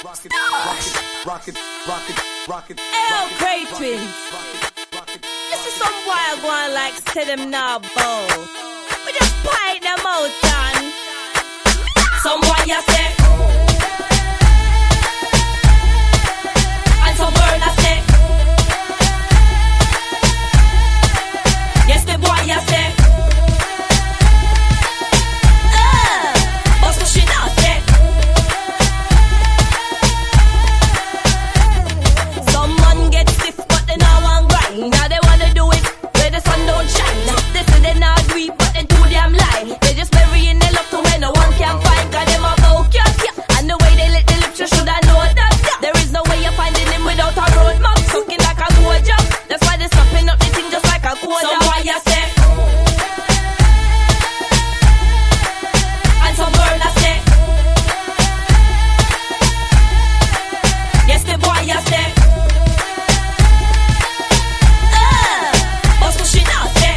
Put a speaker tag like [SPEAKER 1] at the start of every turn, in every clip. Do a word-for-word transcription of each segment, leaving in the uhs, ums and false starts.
[SPEAKER 1] rock it, rock it, rock it, rock it, rock it.
[SPEAKER 2] L Cray Twins. This is some wild one like say them now bow. We just pipe them out and some boy you say, and some girl I say. Yes, the boy you say. Uh, also she not say. Some man get stiff but they now want grind. Now they wanna do it where the sun don't shine. They say they not do it but they too damn lie. They just burying their love to where no one can find. Cause them a bow cat, yeah. And the way they let the lips, you shoulda know that, yeah. There is no way you're finding him without a roadmap. Sucking like a mojo. That's why they snapping up the thing just like a quarter. Some boy you say, and some girl I say. Yes, the boy you say. Uh, but so she not say.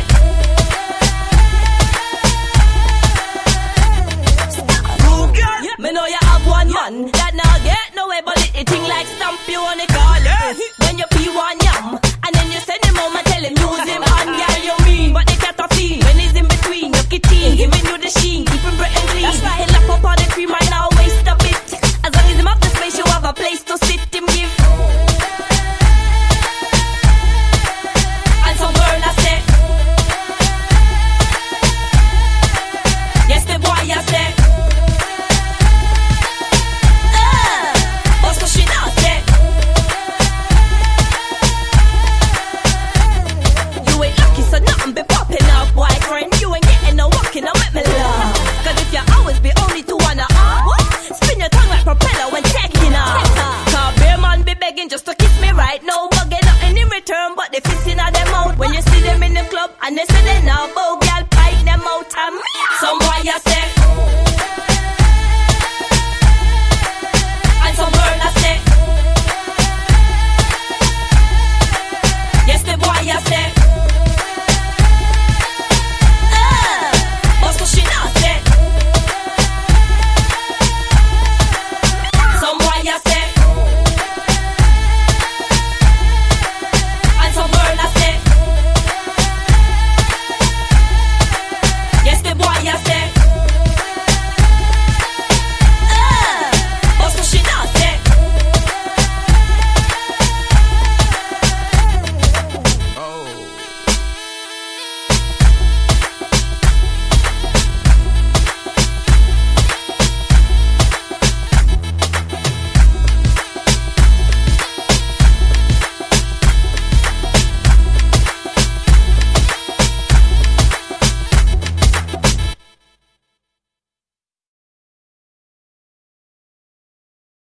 [SPEAKER 2] Yeah. Me know you have one man that now get nowhere, but it, it thing like stamp you on the call. Yeah. When you pee one yam,